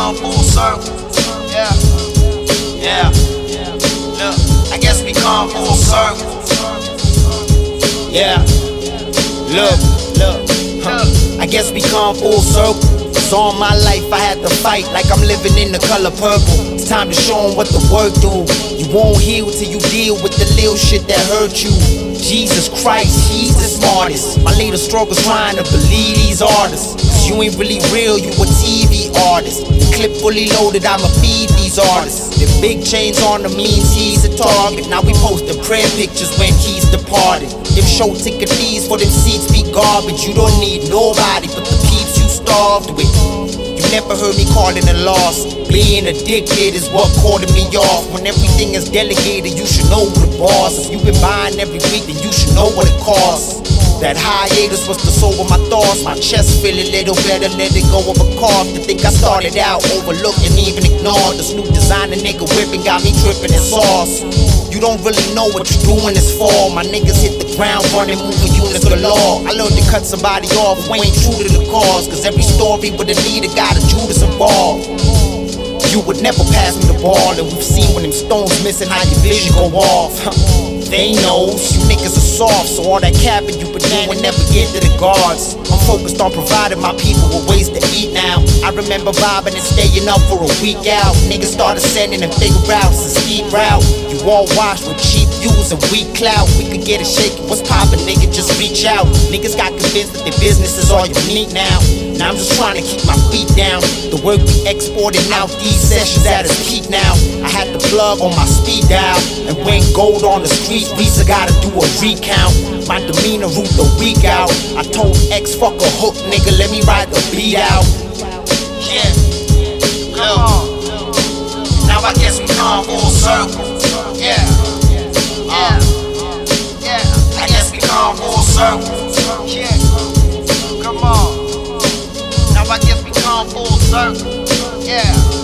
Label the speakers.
Speaker 1: come full circle. Yeah, yeah. Look, I guess we come full circle. Yeah. Look. I guess we come full circle. So all my life I had to fight like I'm living in the color purple. It's time to show 'em what the work do. You won't heal till you deal with the little shit that hurt you. Jesus Christ, he's the smartest. My little struggles trying to believe these artists. Cause you ain't really real, you a TV artist. The clip fully loaded, I'ma feed these artists. The big chains on the means he's a target. Now we posting prayer pictures when he's departed. Them show ticket fees for them seats be garbage. You don't need nobody but the peeps you starved with. You never heard me calling a loss. Being addicted is what quartered me off. When everything is delegated, you should know who the boss. If you've been buying every week, then you should know what it costs. That hiatus was the soul of my thoughts. My chest feel a little better, let it go of a cough. To think I started out overlooked and even ignored. This new designer nigga whipping got me dripping in sauce. You don't really know what you're doing this for. My niggas hit the ground running, moving units galore. I learned to cut somebody off who ain't true to the cause. Cause every story with a leader got a Judas involved. You would never pass me the ball. And we've seen when them stones missing how your vision go off. They knows you niggas are soft, so all that capping you been doing never get to the guards. I'm focused on providing my people with ways to eat now. I remember vibing and staying up for a week out. Niggas started sending them big routes and steep route. You all washed with cheap views and weak clout. We could get it shaking, what's poppin', nigga, just reach out. Niggas got convinced that their business is all you need now. Now I'm just trying to keep my feet down. The work we exporting out, these sessions at its peak now. I had the plug on my speed dial and went gold on the street. Visa gotta do a recount. My demeanor root the week out. I told X fuck a hook, nigga, let me ride the beat out. Yeah, look. Now I guess we come full circle. Yeah, I guess we come full circle. Yeah, come on. Now I guess we come full circle. Yeah.